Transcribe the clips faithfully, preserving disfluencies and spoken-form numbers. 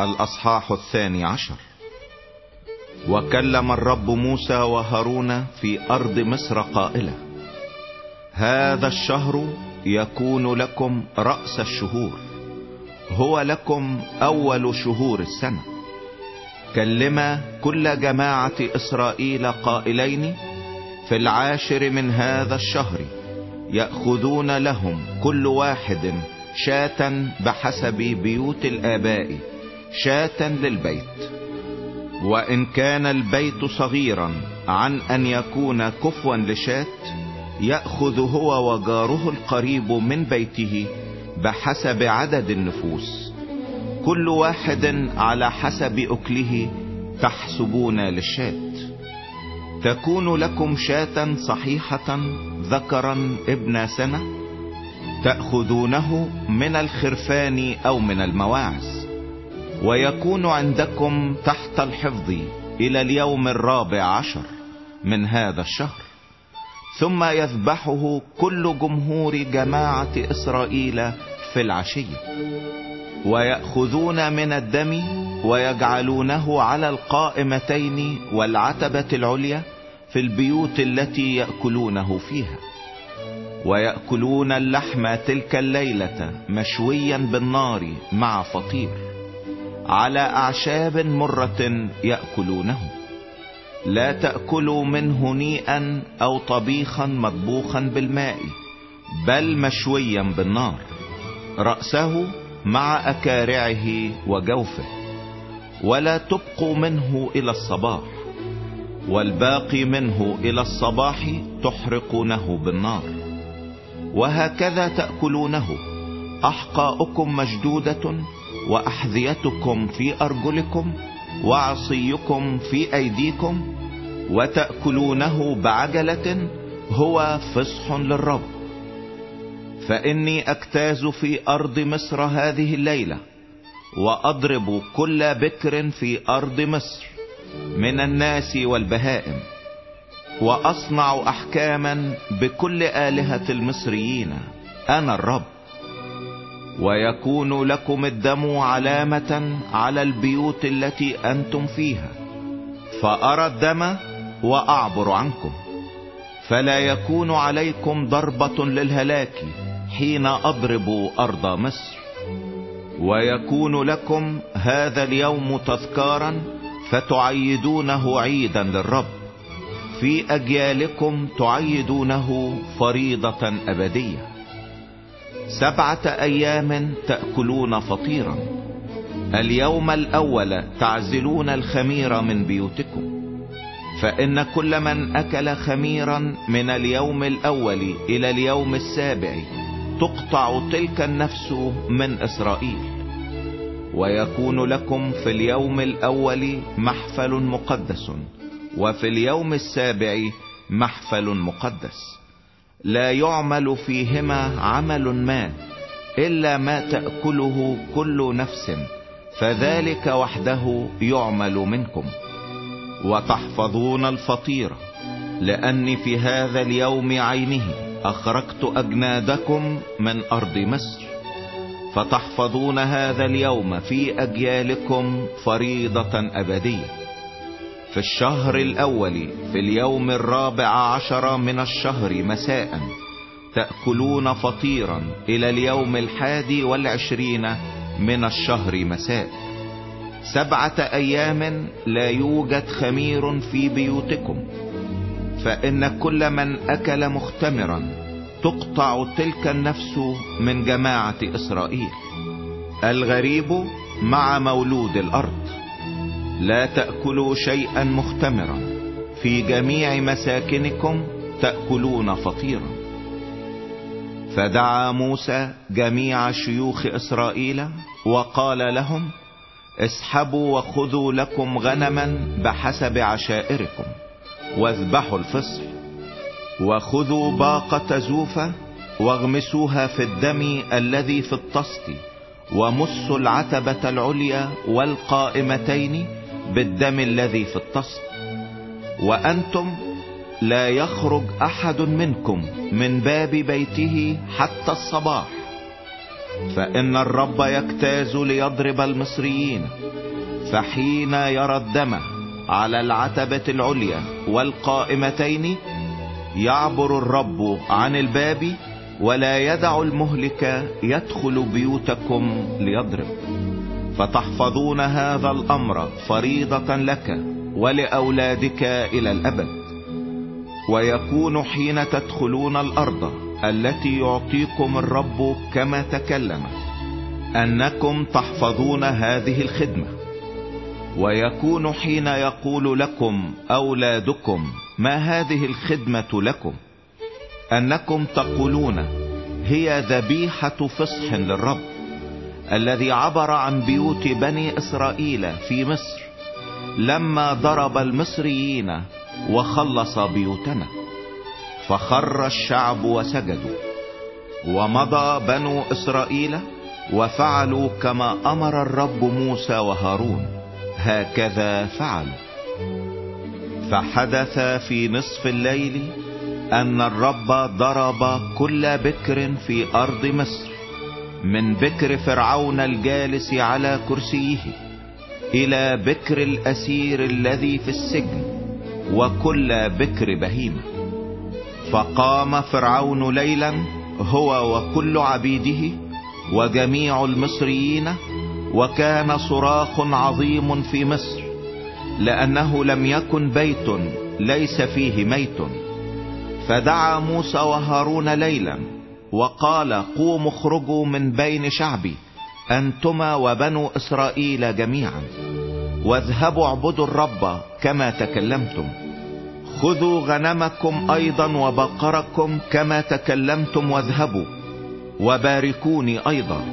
الأصحاح الثاني عشر. وكلم الرب موسى وهارون في أرض مصر قائلا: هذا الشهر يكون لكم رأس الشهور، هو لكم أول شهور السنة. كلما كل جماعة إسرائيل قائلين: في العاشر من هذا الشهر يأخذون لهم كل واحد شاة بحسب بيوت الآباء، شاة للبيت. وإن كان البيت صغيرا عن أن يكون كفوا لشاة، يأخذ هو وجاره القريب من بيته بحسب عدد النفوس، كل واحد على حسب أكله تحسبون للشاة. تكون لكم شاة صحيحة ذكرا ابن سنة، تأخذونه من الخرفان أو من المواعز، ويكون عندكم تحت الحفظ إلى اليوم الرابع عشر من هذا الشهر. ثم يذبحه كل جمهور جماعة إسرائيل في العشية، ويأخذون من الدم ويجعلونه على القائمتين والعتبة العليا في البيوت التي يأكلونه فيها. ويأكلون اللحم تلك الليلة مشويا بالنار مع فطير، على أعشاب مرة يأكلونه. لا تأكلوا منه نيئا أو طبيخا مطبوخا بالماء، بل مشويا بالنار، رأسه مع أكارعه وجوفه. ولا تبقوا منه إلى الصباح، والباقي منه إلى الصباح تحرقونه بالنار. وهكذا تأكلونه: أحقاؤكم مشدودة، وأحذيتكم في أرجلكم، وعصيكم في أيديكم، وتأكلونه بعجلة، هو فصح للرب. فإني أجتاز في أرض مصر هذه الليلة، وأضرب كل بكر في أرض مصر من الناس والبهائم، وأصنع أحكاما بكل آلهة المصريين، أنا الرب. ويكون لكم الدم علامة على البيوت التي أنتم فيها، فأرى الدم وأعبر عنكم. فلا يكون عليكم ضربة للهلاك حين أضرب أرض مصر. ويكون لكم هذا اليوم تذكارا، فتعيدونه عيدا للرب، في أجيالكم تعيدونه فريضة أبدية. سبعة أيام تأكلون فطيرا. اليوم الأول تعزلون الخمير من بيوتكم، فإن كل من أكل خميرا من اليوم الأول إلى اليوم السابع تقطع تلك النفس من إسرائيل. ويكون لكم في اليوم الأول محفل مقدس، وفي اليوم السابع محفل مقدس. لا يعمل فيهما عمل ما إلا ما تأكله كل نفس، فذلك وحده يعمل منكم. وتحفظون الفطيرة، لأني في هذا اليوم عينه أخرجت أجنادكم من أرض مصر. فتحفظون هذا اليوم في أجيالكم فريضة أبدية. في الشهر الأول في اليوم الرابع عشر من الشهر مساء تأكلون فطيرا إلى اليوم الحادي والعشرين من الشهر مساء. سبعة أيام لا يوجد خمير في بيوتكم، فإن كل من أكل مختمرا تقطع تلك النفس من جماعة إسرائيل. الغريب مع مولود الأرض. لا تأكلوا شيئا مختمرا، في جميع مساكنكم تأكلون فطيرا. فدعا موسى جميع شيوخ إسرائيل وقال لهم: اسحبوا وخذوا لكم غنما بحسب عشائركم، واذبحوا الفصح. وخذوا باقة زوفة واغمسوها في الدم الذي في الطست، ومسوا العتبة العليا والقائمتين بالدم الذي في الطست. وأنتم لا يخرج أحد منكم من باب بيته حتى الصباح، فإن الرب يجتاز ليضرب المصريين، فحين يرى الدم على العتبة العليا والقائمتين يعبر الرب عن الباب ولا يدع المهلك يدخل بيوتكم ليضرب. فتحفظون هذا الأمر فريضة لك ولأولادك إلى الأبد. ويكون حين تدخلون الأرض التي يعطيكم الرب كما تكلم أنكم تحفظون هذه الخدمة. ويكون حين يقول لكم أولادكم ما هذه الخدمة لكم أنكم تقولون هي ذبيحة فصح للرب الذي عبر عن بيوت بني إسرائيل في مصر لما ضرب المصريين وخلص بيوتنا. فخر الشعب وسجدوا، ومضى بنو إسرائيل وفعلوا كما أمر الرب موسى وهارون، هكذا فعلوا. فحدث في نصف الليل أن الرب ضرب كل بكر في أرض مصر، من بكر فرعون الجالس على كرسيه إلى بكر الأسير الذي في السجن، وكل بكر بهيمة. فقام فرعون ليلا هو وكل عبيده وجميع المصريين، وكان صراخ عظيم في مصر، لأنه لم يكن بيت ليس فيه ميت. فدعا موسى وهارون ليلا وقال قوموا اخرجوا من بين شعبي أنتما وبنو إسرائيل جميعا، واذهبوا اعبدوا الرب كما تكلمتم. خذوا غنمكم أيضا وبقركم كما تكلمتم، واذهبوا وباركوني أيضا.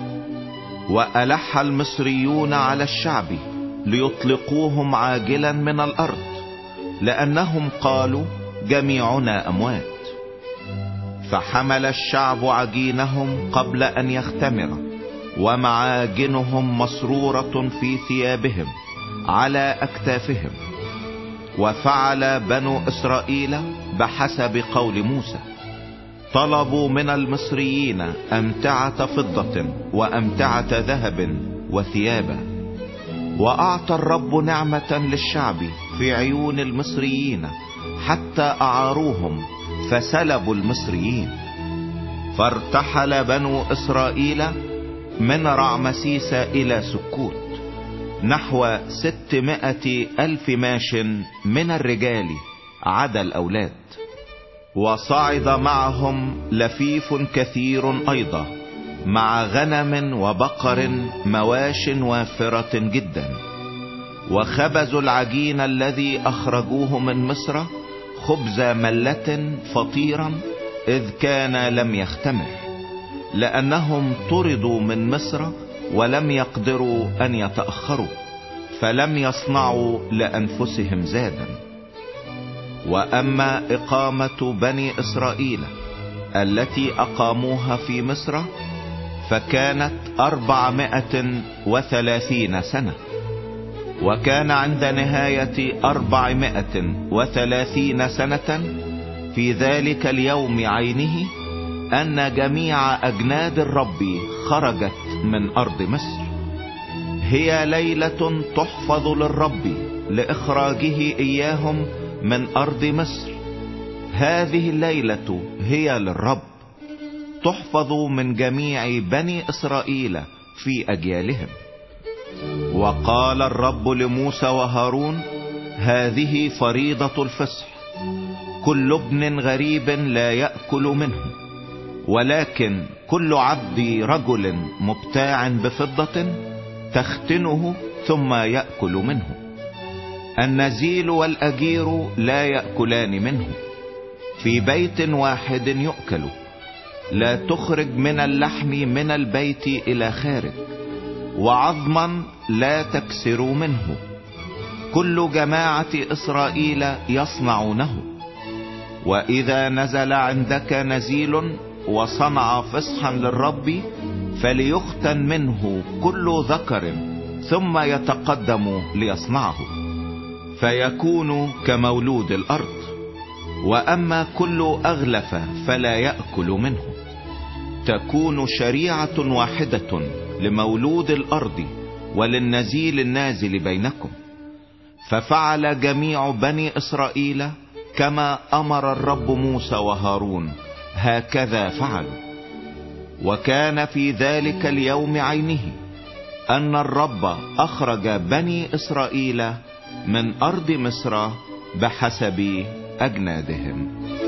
وألح المصريون على الشعب ليطلقوهم عاجلا من الأرض، لأنهم قالوا جميعنا أموات. فحمل الشعب عجينهم قبل أن يختمر، ومعاجنهم مسرورة في ثيابهم على أكتافهم. وفعل بنو إسرائيل بحسب قول موسى، طلبوا من المصريين أمتعة فضة وأمتعة ذهب وثيابا. وأعطى الرب نعمة للشعب في عيون المصريين حتى أعاروهم فسلبوا المصريين. فارتحل بنو إسرائيل من رعمسيس إلى سكوت نحو ستمائة ألف ماش من الرجال عدا الأولاد. وصعد معهم لفيف كثير أيضا مع غنم وبقر مواش وافرة جدا. وخبزوا العجين الذي أخرجوه من مصر خبز ملة فطيرا، إذ كان لم يختمر، لأنهم طردوا من مصر ولم يقدروا أن يتأخروا، فلم يصنعوا لأنفسهم زادا. وأما إقامة بني إسرائيل التي أقاموها في مصر فكانت أربعمائة وثلاثين سنة. وكان عند نهاية أربعمائة وثلاثين سنة في ذلك اليوم عينه أن جميع أجناد الرب خرجت من أرض مصر. هي ليلة تحفظ للرب لإخراجه إياهم من أرض مصر. هذه الليلة هي للرب، تحفظ من جميع بني إسرائيل في أجيالهم. وقال الرب لموسى وهارون: هذه فريضة الفصح، كل ابن غريب لا يأكل منه، ولكن كل عبد رجل مبتاع بفضة تختنه ثم يأكل منه. النزيل والأجير لا يأكلان منه، في بيت واحد يؤكل. لا تخرج من اللحم من البيت إلى خارج، وعظما لا تكسر منه. كل جماعة إسرائيل يصنعونه. وإذا نزل عندك نزيل وصنع فصحا للرب فليختن منه كل ذكر ثم يتقدم ليصنعه، فيكون كمولود الأرض. وأما كل أغلف فلا يأكل منه. تكون شريعة واحدة لمولود الأرض وللنزيل النازل بينكم. ففعل جميع بني إسرائيل كما أمر الرب موسى وهارون، هكذا فعلوا. وكان في ذلك اليوم عينه أن الرب أخرج بني إسرائيل من أرض مصر بحسب أجنادهم.